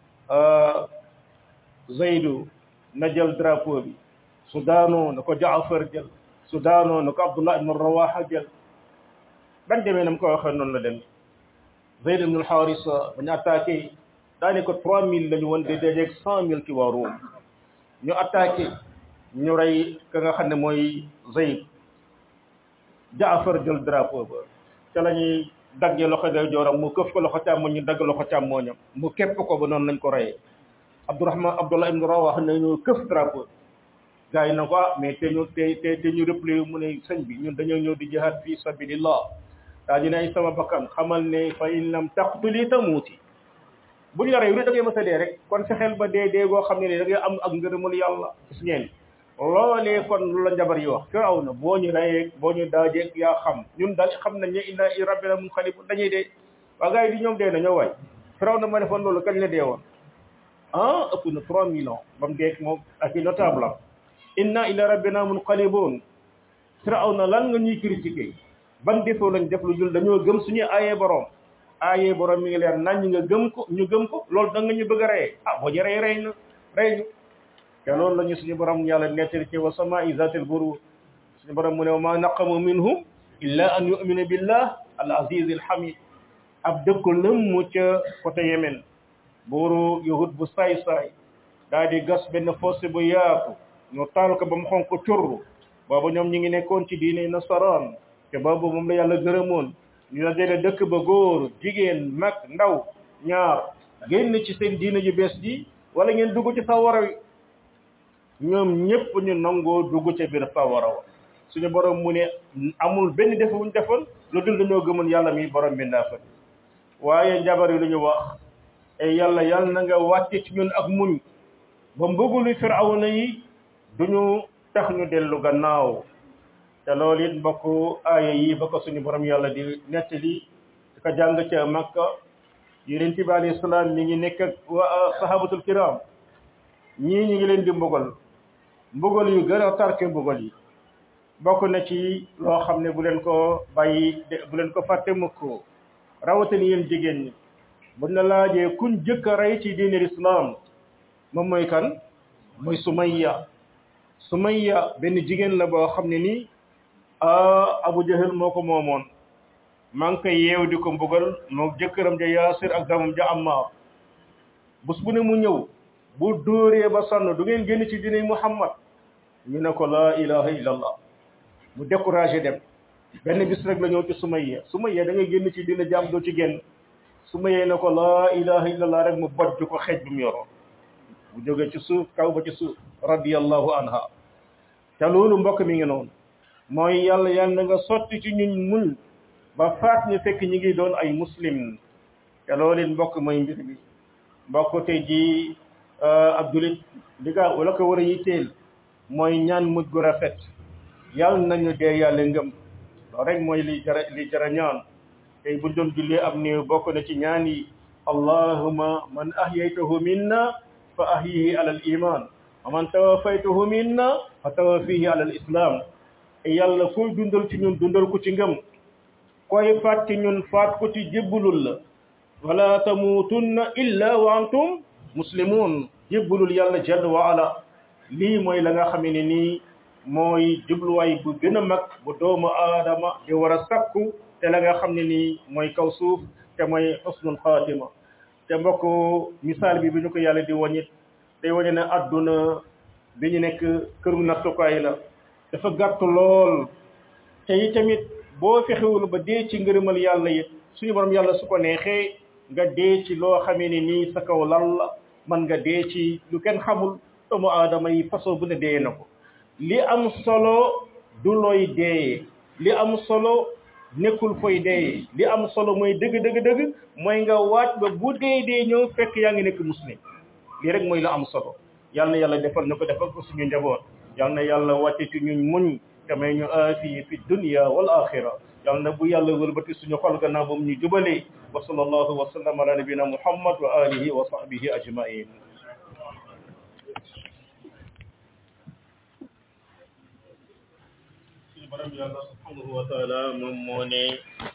Zaydu na jël drapeau bi su daanoo na ko Jaafar jël su daanoo na ko Abdullah ibn Rawaha jël bañ demee nam ko waxee noonu la dem Zayd ibn al-Harisa bañ attaqué daane ko trois mille lañu woon de dajeeg cent mille ci waa Room ñu attaqué ñu rey ka nga xam ne mooy Zayd Jaafar jël drapeau ba ca la ñuy daggee loxo day jooram mu këf ko loxo càmmoñ ñu dagg loxo càmmoñam mu képp ko ba noonu lañ ko reyee Abdourahman Abdullah ibn Rawaha ne ñu këf drapeau gars yi na ko ah mais te ñu te te te ñu replié mu ne sëñ bi ñun dañoo ñëw di jihaad fi sabilillah daa dina ay sama bakkan xamal ne fa in lam taqtuli tamuuti bu ñu la rey lu da ngay mës a dee rek kon fexeel ba dee dee goo xam ne ne da ngay am ak ngërëmul yàlla gis ngeen loolee kon lu la njabar yi wax Firawna boo ñu reyee boo ñu daajeeg yaa xam ñun daal xam nañ ne inna ila rabbina munqalibun dañuy dee waa gars yi di ñoom dee na ñoo waay Firawna ma defoon loolu kañ la dee woon ah ëpp na trois millions ba mu dee moom ak i notable am inna ila rabbina munqalibun Firawna lan nga ñuy critiquer ban défaut lañ def lu jul dañoo gëm suñu aayee borom aayee borom mi ngi leer nañ nga gëm ko ñu gëm ko loolu da nga ñu bëgg a reyee ah boo ñu rey rey na rey ñu te loolu la ñu suñu borom yàlla nettali ci wa samaa'i zaatil buruuj suñu borom mu ne wa maa naqamu minhum illa an yu'minu billah al aziz al hamid ab dëkku lëmm ca côté Yemen buuru yahud bu saay saay daal di gas benn fossé bu yaatu ñu taal ko ba mu xonk curru boobu ñoom ñi ngi nekkoon ci diine nasaraan te boobu moom la yàlla gërëmoon ñu la jëlee dëkk ba góor jigéen mag ndaw ñaar génn ci seen diine ju bees ji wala ngeen dugg ci sawara wi ñoom ñëpp ñu nangoo dugg ca biir sawara wa suñu borom mu ne amul benn def buñ defoon lu dul dañoo gëmoon yàlla mi borom bi ndaa fa waaye njabar yi lu ñu wax e yàlla yàlla na nga wàcce ci ñun ak muñ ba mbëgulu firawna yi duñu tax ñu dellu gannaaw te loolu it mbokk aaya yi ba ko suñu borom yàlla di nettali di ko jàng ca Makka yonent bi alayhi salaam mi ngi nekk ak waa sahabatul kiram ñii ñi ngi leen di mbugal mbugal yu gën a tarke mbugal yi bokk na ci loo xam ne bu leen ko bàyyi bu leen ko fàtte mukk rawatina yéen jigéen ñi buñ la laajee kuñ jëkk a rey ci diine islam moom mooy kan mooy Sumayya Sumayya benn jigéen la boo xam ne nii Abu Jahal moo ko moomoon maa ngi koy yeew di ko mbugal moo jëkkëram ja Yaasir ak damam ja Ammaar bés bu ne mu ñëw bu dóoree ba sonn du ngeen génn ci diine Muhammad ñu ne ko laa ilaha illallah mu découragé dem benn bis rek la ñëw ci Sumayya Sumayya da ngay génn ci diine jaam doo ci génn Sumayya ne ko laa ilaha illallah rek mu bojj ko xeej bu mu yoroo bu jógee ci suuf kaw ba ci suuf radiyallahu anha te loolu mbokk mi ngi noonu mooy yàlla yàlla na nga sotti ci ñun muñ ba faat ñu fekk ñi ngi doon ay muslim te loolu it mbokk mooy mbir bi mbokk te ji ab julit li nga wala ko war a yitteel mooy ñaan mujj gu rafet yàlla nañu dee yàlla ngëm loolu rek mooy li jara li jara ñaan tey bu doon jullee ab néew bokk na ci ñaan yi allahumma man ahyaytahu minna fa ahyihi ala al iman wa man tawaffaytahu minna fa tawaffihi ala al islam yàlla koy dundal ci ñun dundal ko ci ngëm koy faat ci ñun faat ko ci jébbulul la wala tamutunna illa wa antum muslimun jébbulul yàlla jalla wa ala lii mooy la nga xam ne nii mooy jubluwaay bu gën a mag bu doomu aadama di war a sakku te la nga xam ne nii mooy kaw suuf te mooy husnul xaatima te mbokk misaal bi bi ñu ko yàlla di wañit day wañe ne adduna bi ñu nekk këru nattukaay la dafa gàtt lool te yi tamit boo fexewul ba dee ci ngërëmal yàlla it suñu borom yàlla su ko neexee nga dee ci loo xamee ne nii sa kaw lal la man nga dee ci lu kenn xamul doomu aadama yi façon bu ne dee na ko li am solo du looy dee li am solo nekkul foy dee li am solo mooy dëgg dëgg dëgg mooy nga waaj ba bu dee dee ñëw fekk yaa ngi nekk muslim lii rek mooy la am solo yal na yàlla defal na ko defal ko suñu njaboot yal na yàlla wàcce ci ñun muñ te may ñu aafiya fi dunya wal axira yal na bu yàlla wëlbati suñu xol gannaaw ba mu ñu jubalee wa sallallahu wa sallam ala nabina muhammad wa alihi wa sahbihi ajmain borom yàlla subhanahu wa taala moom moo ne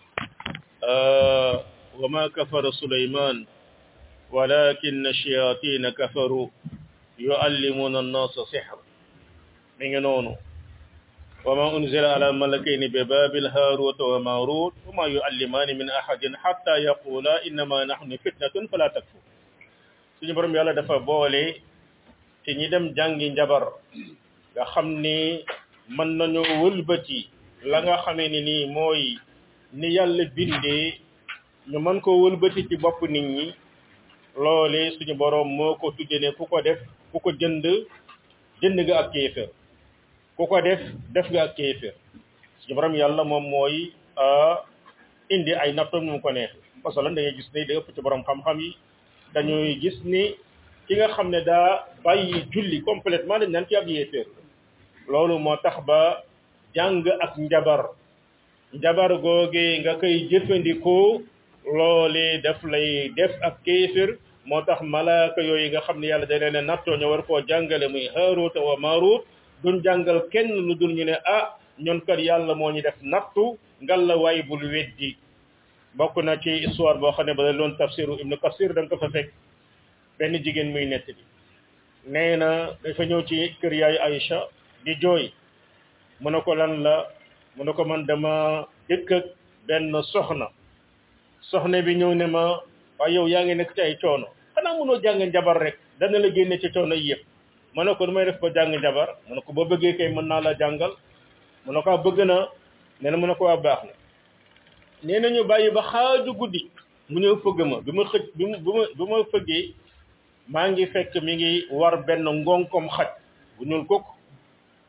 wa ma kafara Suleyman walakin ash-shayatin kafaru yuallimuna an-nasa sihr mi ngi noonu wa ma unzila ala malakayni bi babil haruta wa marut wa ma yuallimani min ahadin hatta yaqula innama nahnu fitnatun fala takfur suñu borom yàlla dafa boole ci ñi dem jàngi njabar nga xam ni mën nañu wëlbati la nga xamee ni nii mooy ni yàlla bindee ñu mën ko wëlbati ci bopp nit ñi loole suñu boroom moo ko tudde ne ku ko def ku ko jënd jënd nga ak kéefër ku ko def def nga ak kéefër suñu boroom yàlla moom mooy indi ay nattoom mu ko neex parce que lan da ngay gis ne da ëpp ci boroom xam-xam yi dañuy gis ni ki nga xam ne daa bàyyi julli complètement dañ naan ci ab yéefër loolu moo tax ba jàng ak njabar njabar googe nga koy jëfandikoo loole def lay def ak kéefër moo tax malaaka yooyu nga xam ne yàlla da leen a nattoo ñu war koo jàngale muy Haaruuta wa Maaruut duñ jàngal kenn lu dul ñu ne ah ñun kat yàlla moo ñu def nattu ngal la waay bul weddi bokk na ci histoire boo xam ne ba la loon tafsiru Ibnu Kasir da nga ko fa fekk benn jigéen muy nett bi nee na dafa ñëw ci kër yaay Aïcha di jooy mu ne ko lan la mu ne ko man dama dëkk ak benn soxna soxna bi ñëw ne ma waaye yow yaa ngi nekk ci ay coono xanaa mënoo jàng njabar rek dana la génne ci coono yi yëpp mu ne ko du may def ba jàng njabar mu ne ko boo bëggee kay mën naa la jàngal mu ne ko bëgg na nee na mu ne ko waa baax na nee na ñu bàyyi ba xaaju guddi mu ñëw fëgg ma bi ma xëj bi ma bi ma fëggee maa ngi fekk mi ngi war benn ngonkom xaj bu ñuul kooku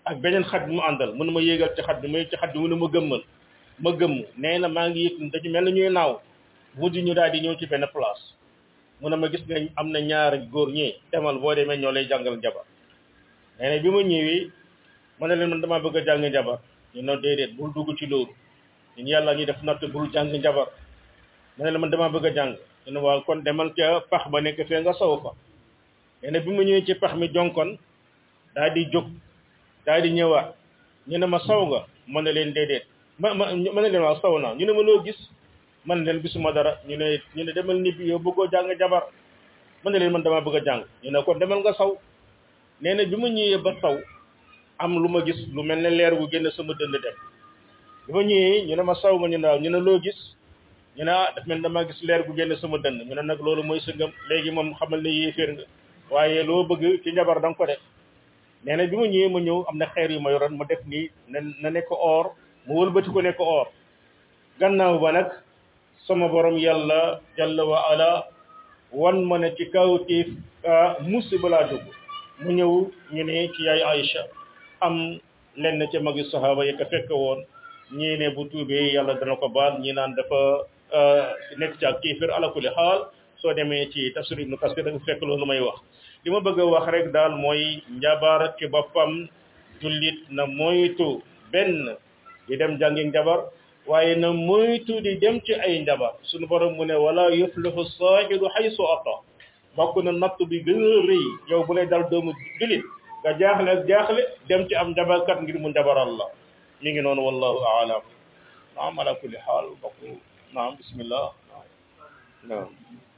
ak beneen xaj bi mu àndal mënu ma yéegal ci xaj bi ma yëg ci xaj bi mu ne ma gëmmal ma gëmm nee na maa ngi yëg dañu mel na ñuy naaw mujj ñu daal di ñëw ci benn place mu ne ma gis nga am na ñaari góor ñi demal boo demee ñoo lay jàngal njabar nee na bi ma ñëwee ma ne leen man damaa bëgg a jàng njabar ñu ne déedéet bul dugg ci loolu ñun yàlla ñuy def natt bul jàng njabar ma ne leen man damaa bëgg a jàng ñu ne waaw kon demal ca pax ba nekk fee nga sow fa nee na bi ma ñëwee ci pax mi jonkon daal di jóg daal di ñëwaat ñu ne ma saw nga ma ne leen déedéet ma ma ma ne leen waaw saw naa ñu ne ma loo gis man leen gisuma dara ñu ne ñu ne demal nit bi yow bëggoo jàng jabar man ne leen man damaa bëgg a jàng ñu ne kon demal nga saw nee na bi ma ñëwee ba saw am lu ma gis lu mel ne leer gu génn sama dënd dem bi ma ñëwee ñu ne ma saw nga ñu ne waaw ñu ne loo gis ñu ne ah daf mel damaa gis leer gu génn sama dënd ñu ne nag loolu mooy sa ngëm léegi moom xamal ne yéeféer nga waaye loo bëgg ci njabar da nga ko def nee na bi ma ñëwee ma ñëw am na xeer yu ma yoroon ma def nii na na nekk or mu wëlbati ko nekk or gannaaw ba nag sama borom yàlla jalla wa ala wan ma ne ci kawtiif musiba laa dugg mu ñëw ñu ne ci yaay Aïcha am lenn ca magi sahaba yi ka fekk woon ñii ne bu tuubee yàlla dana ko baal ñi naan dafa nekk ci ak kéefir ala kulli xaal soo demee ci tafsir ibnu kasir da nga fekk loolu may wax li ma bëgg a wax rek daal mooy njabar ci boppam jullit na moytu benn di dem jàngi njabar waaye na moytu di dem ci ay njabar suñu borom mu ne wala yuflihu saahiru haysu ata bokk na natt bi gën a rëy yow bu lay dal doomu jullit nga jaaxle ak jaaxle dem ci am njabarkat ngir mu njabaral la mi ngi noonu wallahu aalam naam ala kulli xaal bokk naam bismillah naam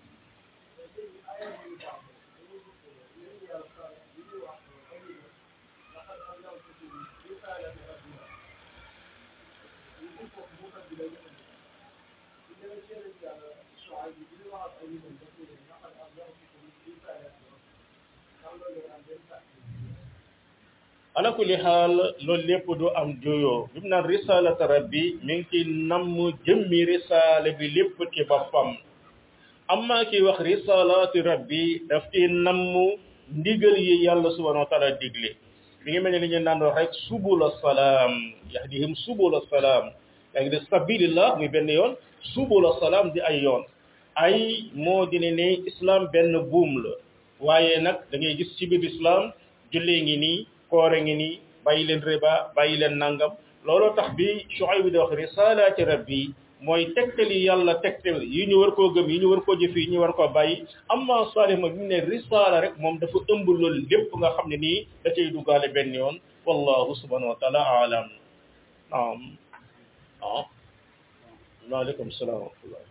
ala kulli xaal loolu lépp du am juyoo bi mu naan risalata rabbi mi ngi ci namm jëmmi risale bi lépp ci boppam amma ki wax risalati rabbi daf ci namm ndigal yi yàlla subhanahu wa taala digle mi ngi mel ni li ñu naan wax rek subula salaam yahdihim subula salaam yaa ngi de sabilillah muy benn yoon subula salaam di ay yoon ay moo dine ne islam benn buum la waaye nag da ngay gis ci biir islam jullee ngi nii koore ngi nii bàyyi leen riba bàyyi leen nangam looloo tax bi Shuayb bi di wax risalati rabbi mooy tegtali yàlla tegtal yi ñu war koo gëm yi ñu war koo jëf yi ñu war koo bàyyi amma Salih ma bi mu ne risala rek moom dafa ëmb loolu lépp nga xam ne nii da cay duggaale benn yoon wallahu subhanahu wa taala alam naam ah waaleykum salaam wa rahmatullah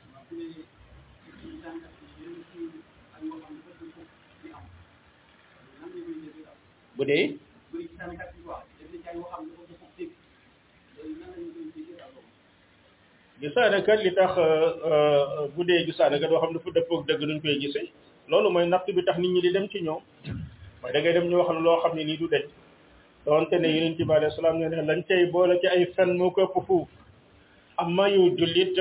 bu dee gisaanekat li tax bu dee gisaanekat doo xam ne fu dëppoog dëgg nuñ koy gisee loolu mooy natt bi tax nit ñi di dem ci ñoom mooy da ngay dem ñu wax la loo xam ne nii du deñ doonte ne yonent bi alayhi salaam ne ne lañ cay boole ci ay fen moo ko ëpp fuuf amma yow jullit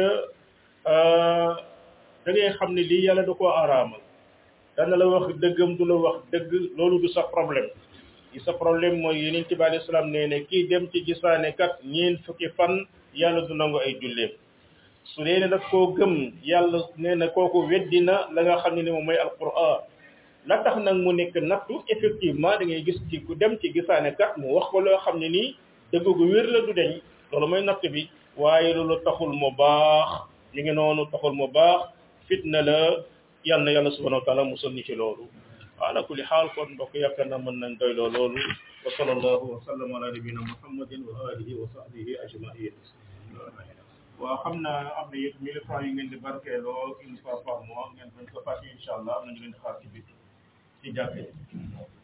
da ngay xam ne lii yàlla da koo araamal dana la wax dëggam du la wax dëgg loolu du sa problème yi sa problème mooy yonent bi alayhi salaam nee ne kii dem ci gisaanekat ñeen fukki fan yàlla du nangu ay julleem su dee ne nag koo gëm yàlla nee na kooku weddi na la nga xam ne ni moom mooy alquran la tax nag mu nekk nattu effectivement da ngay gis ci ku dem ci gisaanekat mu wax ko loo xam ne nii dëgg gu wér la du deñ loolu mooy natt bi waaye loolu taxul mu baax ñu ngi noonu taxul mu baax fitna la yal na yàlla subhanahu wa taala musal ni ci loolu ala kulli xaal kon mbokk yaakaar na mën nañ doyloo loolu wa sallallahu wa sallam ala nabina muhammadin wa alihi wa sahbihi ajmain waaw xam naa am na yëpp mille francs yi ngeen di barkeeloo une fois par mois ngeen bañ ko fàtte incha allah am nañu leen di xaar ci biir ci jàkkee